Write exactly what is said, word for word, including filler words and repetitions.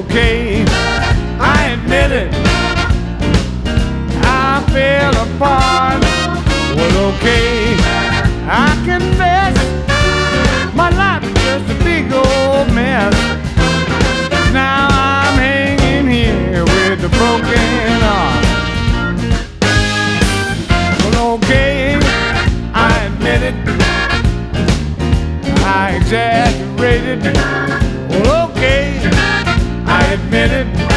okay, I admit it. I fell apart. Well, okay, I confess my life is just a big old mess. Now I'm hanging here with a broken arm. Well, okay, I admit it. I exaggerated. Well, okay, I admit it.